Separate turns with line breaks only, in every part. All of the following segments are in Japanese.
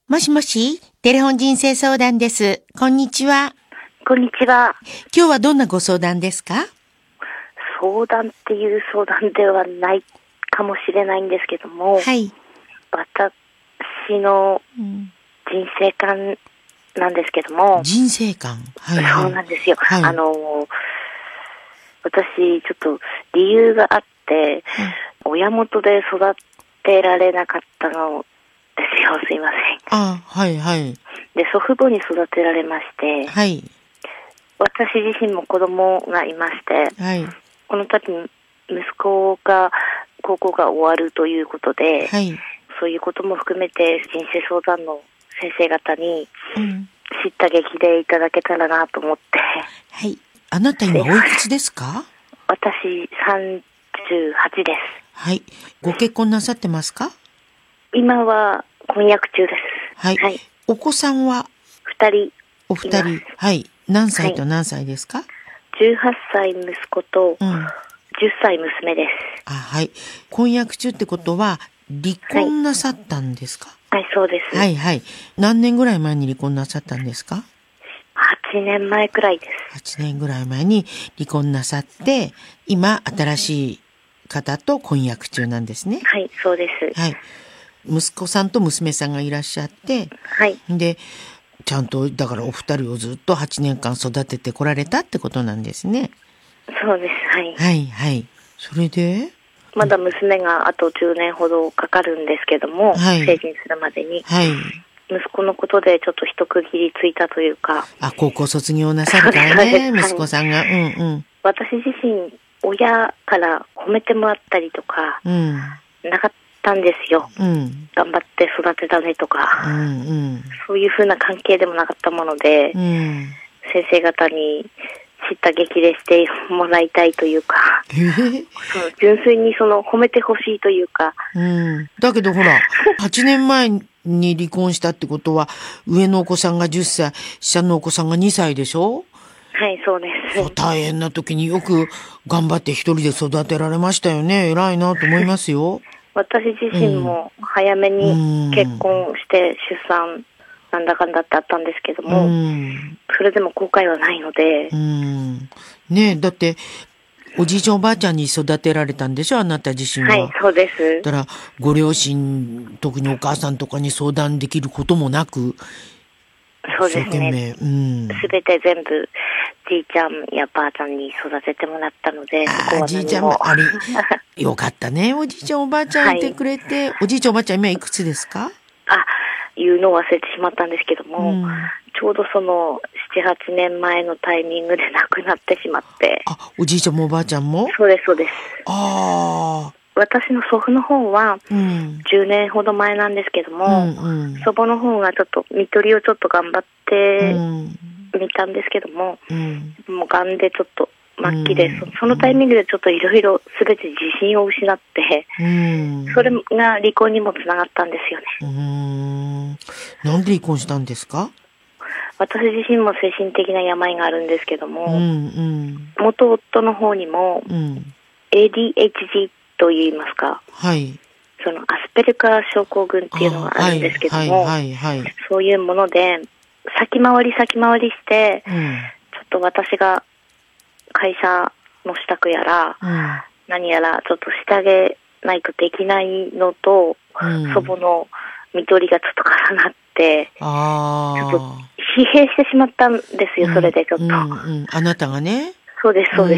もしもし、テレフォン人生相談です。こんにちは。
こんにちは。
今日はどんなご相談ですか？
相談っていう相談ではないかもしれないんですけども、
はい。
私の人生観なんですけども、
人生観。はい、はい。
そうなんですよ。
はい。
私ちょっと理由があって、親元で育てられなかったのですよ。すいません。
あ、はい、はい。
で、祖父母に育てられまして、
はい。
私自身も子供がいまして、
はい。
この時に息子が高校が終わるということで、
はい。
そういうことも含めて人生相談の先生方に知った激励いただけたらなと思って。
はい。あなた今おいくつですか？
私38です。
はい。ご結婚なさってますか？
今は婚約中です。
はい。はい、お子さんは
2人。
お二人。はい。何歳と何歳ですか？はい、
18歳息子と10歳娘です。
あ、はい。婚約中ってことは離婚なさったんですか？
はい、そうです。
はい、はい。何年ぐらい前に離婚なさったんですか
？8年前くらいです。
8年ぐらい前に離婚なさって、今新しい方と婚約中なんですね。
はい、そうです。
はい。息子さんと娘さんがいらっしゃって、
はい。
で、ちゃんと、だからお二人をずっと8年間育ててこられたってことなんですね。
そうです。はい。
はい、はい。それで
まだ娘があと10年ほどかかるんですけども、はい、成人するまでに。はい。息子のことでちょっと一区切りついたというか。
あ、高校卒業なさるからね、息子さんが。はい、うんうん。
私自身、親から褒めてもらったりとか、なかったんですよ。頑張って育てたねとか、そういうふうな関係でもなかったもので、先生方に知った激励してもらいたいというか、純粋に褒めてほしいというか。
だけどほら、8年前に離婚したってことは、上のお子さんが10歳、下のお子さんが2歳でしょ？
はい、そうです。
大変な時によく頑張って一人で育てられましたよね。偉いなと思いますよ。
私自身も早めに結婚して出産なんだかんだってあったんですけども、それでも後悔はないので。
ねえ、だっておじいちゃんおばあちゃんに育てられたんでしょ、あなた自身は。
はい、そうです。
だからご両親、特にお母さんとかに相談できることもなく、
そうですね。すべて全部じいちゃんやばあちゃんに育ててもらったので、そこは
じいちゃんもよかったね。おじいちゃんおばあちゃんいてくれて、はい、おじいちゃんおばあちゃん今いくつですか？
言うのを忘れてしまったんですけども、ちょうど7、8年前のタイミングで亡くなってしまって。
おじいちゃんもおばあちゃんも？
そうです、そうです。私の祖父の方は10年ほど前なんですけども、祖母の方がちょっと看取りをちょっと頑張ってみたんですけども、もう癌でちょっと末期で、そのタイミングでちょっといろいろ全て自信を失って、それが離婚にもつながったんですよね。
なんで離婚したんですか？
私自身も精神的な病があるんですけども、元夫の方にも ADHD と言いますか、
はい、
アスペルガー症候群っていうのがあるんですけども、そういうもので先回りして、ちょっと私が会社の支度やら、何やらちょっとしてあげないとできないのと、祖母の看取りがちょっと重なって、ちょっと疲弊してしまったんですよ、それでちょっと。
あなたがね。
そうです、そうです。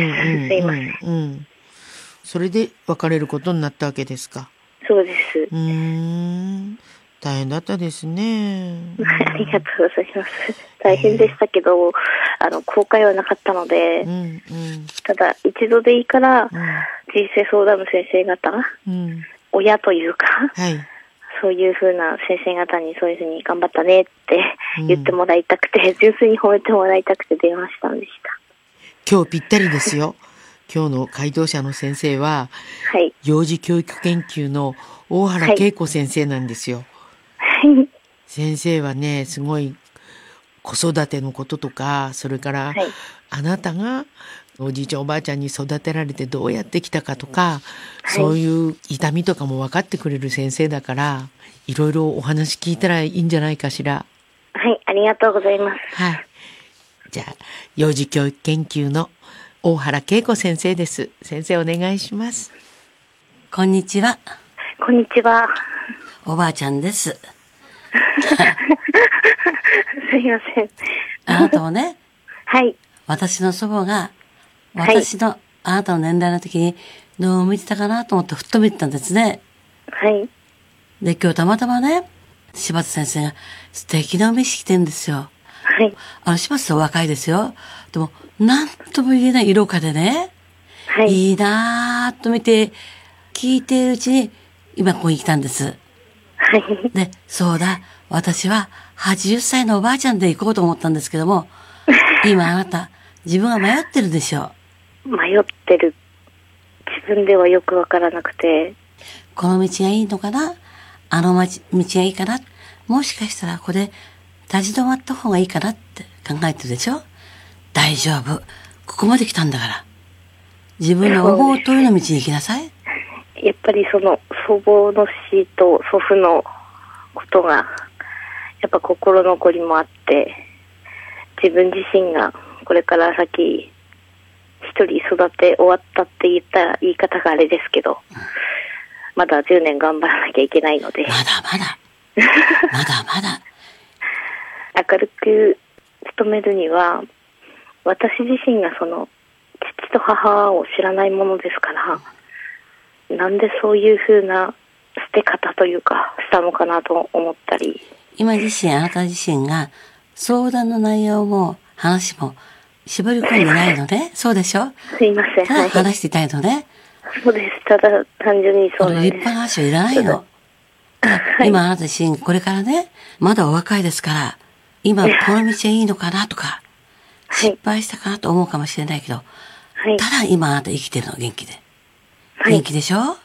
すいません。
それで別れることになったわけですか？
そうです。
大変だったですね。
ありがとうございます。大変でしたけど、後悔はなかったので、ただ一度でいいから、人生相談の先生方、親というか、そういうふうな先生方にそういうふうに頑張ったねって言ってもらいたくて、純粋に褒めてもらいたくて電話したんでした。
今日ぴったりですよ。今日の回答者の先生は、幼児教育研究の大原恵子先生なんですよ。先生はね、すごい子育てのこととか、それから、あなたがおじいちゃんおばあちゃんに育てられてどうやってきたかとか、そういう痛みとかも分かってくれる先生だから、いろいろお話聞いたらいいんじゃないかしら。
はい、ありがとうございます。
はい。じゃあ、幼児教育研究の大原恵子先生です。先生お願いします。
こんにちは。
こんにちは。
おばあちゃんです。
すいません。
あなたもね、
はい。
私の祖母が、私の、あなたの年代の時に、どう見てたかなと思ってふっと見てたんですね。
はい。
で、今日たまたまね、柴田先生が素敵なお召し着てんですよ。
はい。
柴田さん若いですよ。でも、なんとも言えない色香でね、
はい。
いいなぁと見て、聞いているうちに、今ここに来たんです。
はい。
で、そうだ、私は80歳のおばあちゃんで行こうと思ったんですけども、今あなた、自分は迷ってるでしょ
う。迷ってる。自分ではよくわからなくて。
この道がいいのかな、あの道がいいかな、もしかしたらここで立ち止まった方がいいかなって考えてるでしょ。大丈夫。ここまで来たんだから。自分の思う通りの道に行きなさい。
やっぱりその祖母の死と祖父のことが、やっぱ心残りもあって、自分自身がこれから先、一人育て終わったって言ったら言い方があれですけど、まだ10年頑張らなきゃいけないので。
まだまだ。まだまだ。
明るく努めるには、私自身がその父と母を知らないものですから、なんでそういう風な捨て方というかしたのかなと思ったり。
今自身、あなた自身が相談の内容も話も絞り込んでないのね。そうでしょ。
すいません。
ただ話していたいのね。
そうです。ただ単純にそうなんです。
立派な話はいらないの。今あなた自身これからね、まだお若いですから、今この道はいいのかなとか、失敗したかなと思うかもしれないけど、ただ今あなた生きてるの、元気で。元気でしょ？
はい、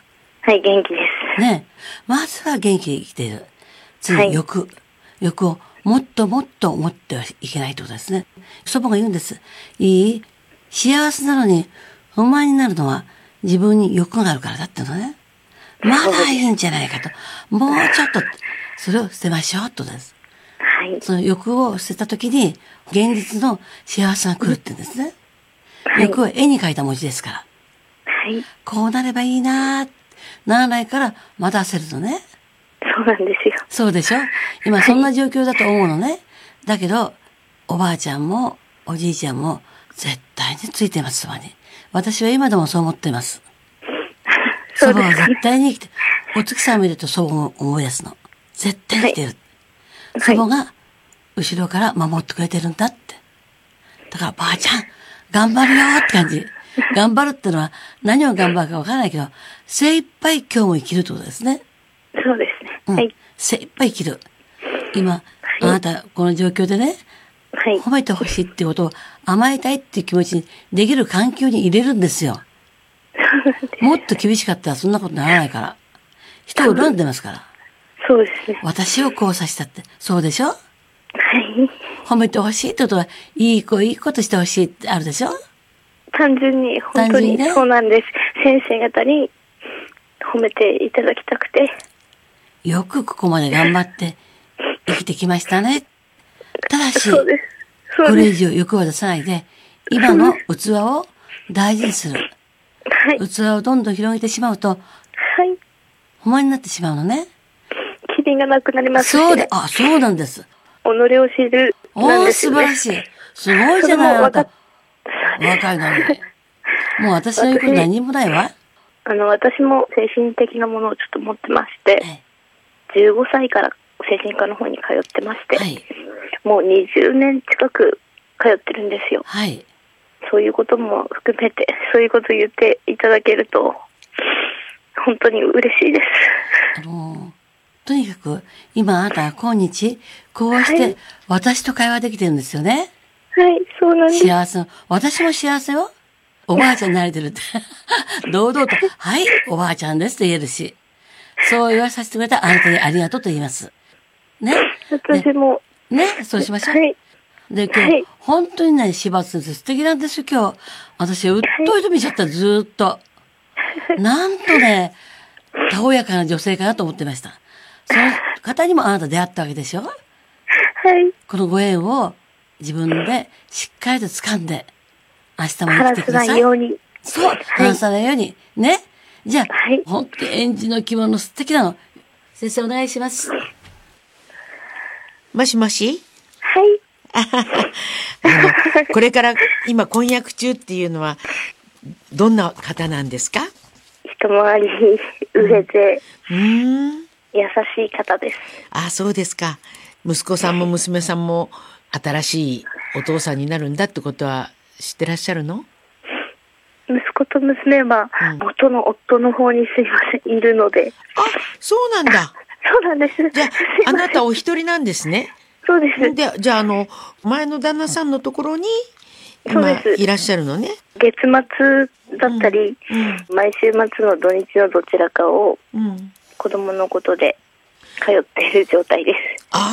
元気です。
ね。まずは元気で生きている。次、欲をもっともっと持ってはいけないってことですね。祖母が言うんです。いい？幸せなのに不満になるのは自分に欲があるからだってのね。まだいいんじゃないかと。もうちょっと、それを捨てましょうとです。
はい。
その欲を捨てたときに、現実の幸せが来るって言うんですね。はい、欲は絵に描いた文字ですから。
はい。
こうなればいいなぁ。ならないから待たせるのね。
そうなんですよ。
そうでしょ？今そんな状況だと思うのね。だけど、おばあちゃんもおじいちゃんも絶対についてます、そばに。私は今でもそう思っています。祖母は絶対に生きて、お月さんを見ると祖母を思い出すの。絶対生きてる。祖母が後ろから守ってくれてるんだって。だからばあちゃん、頑張るよって感じ。頑張るってのは何を頑張るかわからないけど、精一杯今日も生きるってことですね。
そうですね。はい。
精一杯生きる。今、あなたこの状況でね、はい、褒めてほしいってことを甘えたいっていう気持ちにできる環境に入れるんですよ。もっと厳しかったらそんなことならないから。人を恨んでますから。
そうですね。
私をこうさせたって、そうでしょ？はい。褒めてほしいってことは、いいことしてほしいってあるでしょ？
単純に、本当にそうなんです。先生方に褒めていただきたくて。
よくここまで頑張って生きてきましたね。ただし、これ以上欲は出さないで、今の器を大事にする。はい、器をどんどん広げてしまうと、はい。不満になってしまうのね。
機嫌がなくなりますし、ね。
そうで、あ、そうなんです。
己を知る、
ね。素晴らしい。すごいじゃない、あなた。若いのに。もう私の言うこと何もないわ。
私も精神的なものをちょっと持ってまして、15歳から精神科の方に通ってまして、はい、もう20年近く通ってるんですよ。はい。そういうことも含めて、そういうことを言っていただけると、本当に嬉しいです。
とにかく、今あなたは今日、こうして、私と会話できてるんですよね。
はい、そうなんです。
幸せ。私も幸せよ。おばあちゃんになれてるって。堂々と、はい、おばあちゃんですと言えるし。そう言わさせてくれたあなたにありがとうと言います。ね。
私も。
ね、そうしましょう。はい。 で、今日、本当にね、柴田先生素敵なんですよ、今日。私、うっといと見ちゃった、ずーっと。なんとね、たおやかな女性かなと思ってました。その方にもあなた出会ったわけでしょ？はい。このご縁を自分でしっかりと掴んで、明日も生きてください。
話さないように。
そう、話さないように。ね。じゃあ、本当に園児の着物素敵なの。先生お願いします。
もしもし？
はい。
これから今婚約中っていうのは、どんな方なんですか？
一回り上で、優しい方です。
あ、そうですか。息子さんも娘さんも新しいお父さんになるんだってことは知ってらっしゃるの？
息子と娘は元の夫の方にすいません、いるので。
あ、そうなんだ。
そうなんです。
じゃあ、あなたお一人なんですね。
そうです。
で、じゃあ前の旦那さんのところに今いらっしゃるのね。
月末だったり、毎週末の土日のどちらかを子供のことで通っている状態です。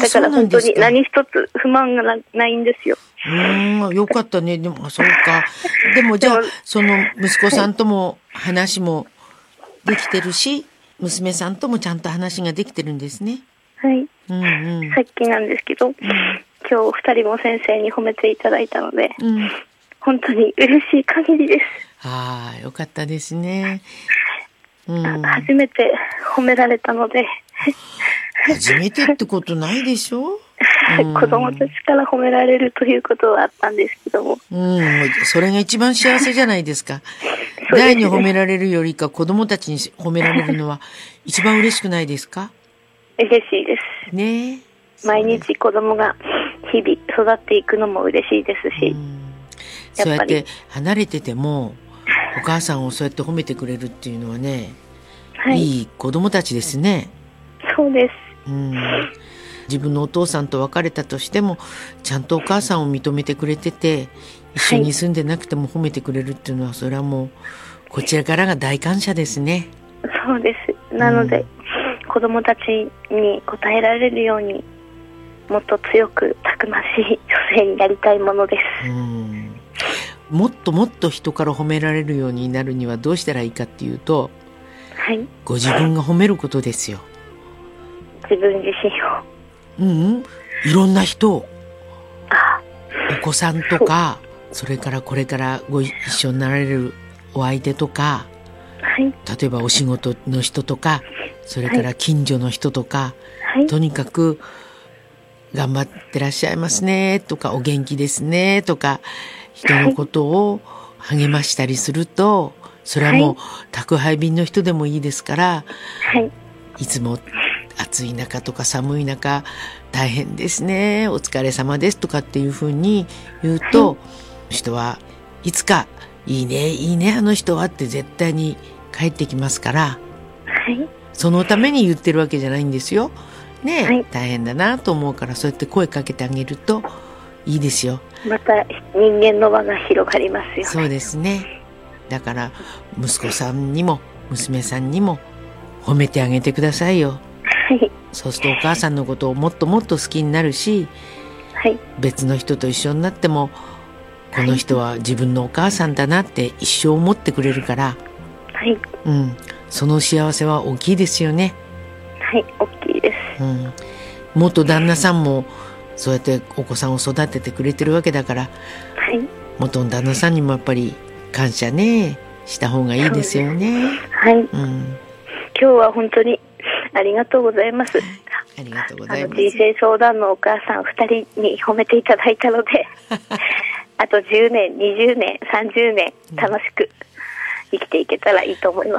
だから本当に何一つ不満がないんですよ。
よかったね。でも、そうか。でもじゃあ、その息子さんとも話もできてるし、娘さんともちゃんと話ができてるんですね。
はい。さっきなんですけど、今日二人も先生に褒めていただいたので、本当に嬉しい限りです。
ああ、よかったですね。
初めて褒められたので。
初めてってことないでしょ？
子供たちから褒められるということはあったんですけども。
それが一番幸せじゃないですか。誰に褒められるよりか子供たちに褒められるのは一番嬉しくないですか？
嬉しいです。
ね。
毎日子供が日々育っていくのも嬉しいですし。
そうやって離れててもお母さんをそうやって褒めてくれるっていうのはね、いい子供たちですね。
そうです。
自分のお父さんと別れたとしてもちゃんとお母さんを認めてくれてて、一緒に住んでなくても褒めてくれるっていうのは、それはもうこちらからが大感謝ですね。
そうです。なので、子供たちに応えられるようにもっと強くたくましい女性になりたいものです。
もっともっと人から褒められるようになるにはどうしたらいいかっていうと、ご自分が褒めることですよ。
自分自身を。
いろんな人を。お子さんとか、それからこれから一緒になられるお相手とか、例えばお仕事の人とか、それから近所の人とか、とにかく頑張ってらっしゃいますねとか、お元気ですねとか、人のことを励ましたりすると、それはもう宅配便の人でもいいですから、いつも暑い中とか寒い中大変ですね、お疲れ様ですとかっていうふうに言うと、人はいつかいいねいいねあの人はって絶対に帰ってきますから、そのために言ってるわけじゃないんですよね。大変だなと思うから、そうやって声かけてあげるといいですよ。
また人間の輪が広がりますよね。
そうですね。だから息子さんにも娘さんにも褒めてあげてくださいよ。そうするとお母さんのことをもっともっと好きになるし、別の人と一緒になってもこの人は自分のお母さんだなって一生思ってくれるから、その幸せは大きいですよね。
大きいです。
元旦那さんもそうやってお子さんを育ててくれてるわけだから、元の旦那さんにもやっぱり感謝ねした方がいいですよね。
今日は本当にありがとうございます。
ありがとうございます。
人生相談のお母さん2人に褒めていただいたのであと10年20年30年楽しく生きていけたらいいと思います。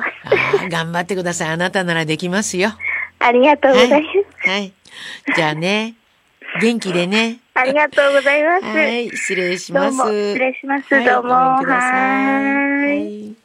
頑張ってください。あなたならできますよ。
ありがとうございます。
じゃあね、元気でね。
ありがとうございます。
失礼します。
どうも失礼します。どうも。
ごめんください。